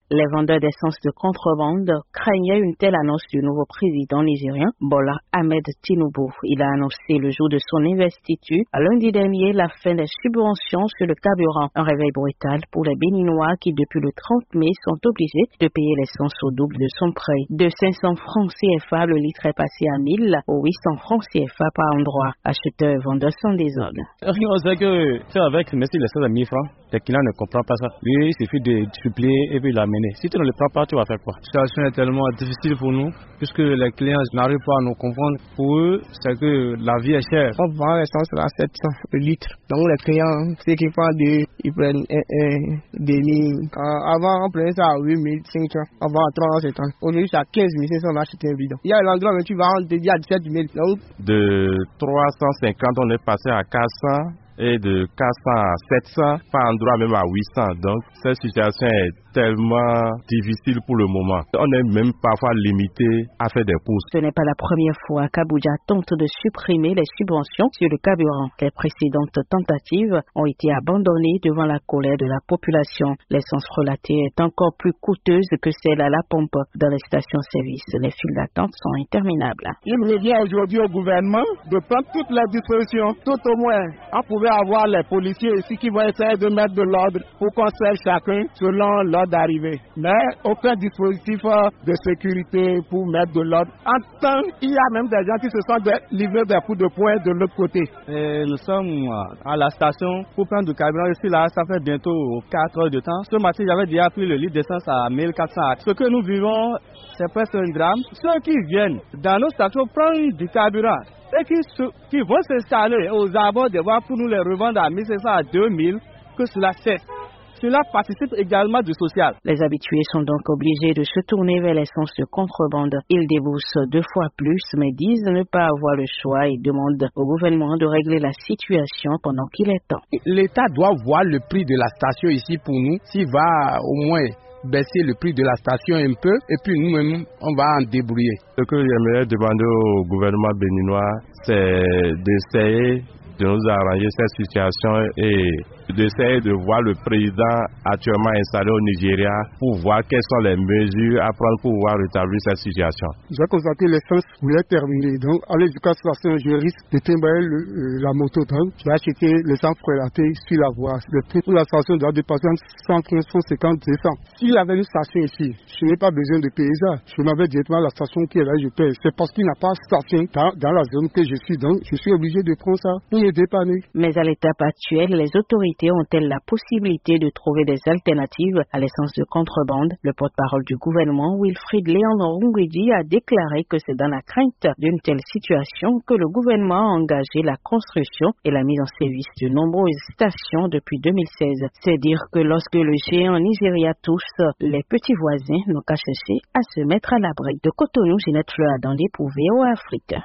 Les vendeurs d'essence de contrebande craignaient une telle annonce du nouveau président nigérien, Bola Ahmed Tinubu. Il a annoncé le jour de son investiture, lundi dernier, la fin des subventions sur le carburant. Un réveil brutal pour les Béninois qui, depuis le 30 mai, sont obligés de payer l'essence au double de son prix. De 500 francs CFA, le litre est passé à 1000 ou 800 francs CFA par endroit. Acheteurs et vendeurs sont désordres. On sait que c'est avec, mais si l'essence à 1000 francs, les clients ne comprennent pas ça. Lui, il suffit de supplier et puis l'amener. Si tu ne le prends pas, tu vas faire quoi? La situation est tellement difficile pour nous, puisque les clients n'arrivent pas à nous comprendre. Pour eux, c'est que la vie est chère. On vend l'essence à 700 le litre. Donc les clients, ceux qui font ils prennent des lignes. Avant, on prenait ça à 8500. Avant, à 370. Aujourd'hui, c'est à 15 500, on a acheté un bidon. Il y a l'endroit où tu vas, on te dit à 17 000. Donc, de 350, on est passé à 400. Et de 400 à 700, par endroit même à 800. Donc, cette situation est tellement difficile pour le moment. On est même parfois limité à faire des courses. Ce n'est pas la première fois qu'Abuja tente de supprimer les subventions sur le carburant. Les précédentes tentatives ont été abandonnées devant la colère de la population. L'essence relatée est encore plus coûteuse que celle à la pompe dans les stations-service. Les files d'attente sont interminables. Il revient aujourd'hui au gouvernement de prendre toutes les dispositions, tout au moins. On pouvait avoir les policiers ici qui vont essayer de mettre de l'ordre pour qu'on serve chacun selon l'ordre d'arrivée. Mais aucun dispositif de sécurité pour mettre de l'ordre. En temps, il y a même des gens qui se sont livrés des coups de poing de l'autre côté. Et nous sommes à la station pour prendre du carburant ici là, ça fait bientôt 4 heures de temps. Ce matin, j'avais déjà pris le litre d'essence à 1400. Ce que nous vivons, c'est presque un drame. Ceux qui viennent dans nos stations prendre du carburant et qui vont s'installer aux abords des voies pour nous les revendre à 1500 à 2000, que cela cesse. Cela participe également du social. Les habitués sont donc obligés de se tourner vers l'essence de contrebande. Ils déboursent 2 fois plus, mais disent ne pas avoir le choix et demandent au gouvernement de régler la situation pendant qu'il est temps. L'État doit voir le prix de la station ici pour nous, s'il va au moins baisser le prix de la station un peu, et puis nous-mêmes, on va en débrouiller. Ce que j'aimerais demander au gouvernement béninois, c'est d'essayer de nous arranger cette situation et d'essayer de voir le président actuellement installé au Nigeria pour voir quelles sont les mesures à prendre pour pouvoir rétablir cette situation. J'ai constaté l'essence voulait terminer. Donc, aller jusqu'à la station, je risque de timballer la moto. Donc, je vais acheter l'essence prélatée sur la voie. Le prix pour la station doit dépasser 115, 150, 200. S'il avait une station ici, je n'ai pas besoin de payer ça. Je m'avais directement à la station qui est là, je paye. C'est parce qu'il n'a pas de station dans la zone que je suis. Donc, je suis obligé de prendre ça pour me dépanner. Mais à l'étape actuelle, les autorités ont-elles la possibilité de trouver des alternatives à l'essence de contrebande? Le porte-parole du gouvernement, Wilfried Léon Rungwedi, a déclaré que c'est dans la crainte d'une telle situation que le gouvernement a engagé la construction et la mise en service de nombreuses stations depuis 2016. C'est dire que lorsque le géant Nigeria touche, les petits voisins n'ont qu'à chercher à se mettre à l'abri. De Cotonou, Ginette Fleur dans l'Éprouvé au Afrique.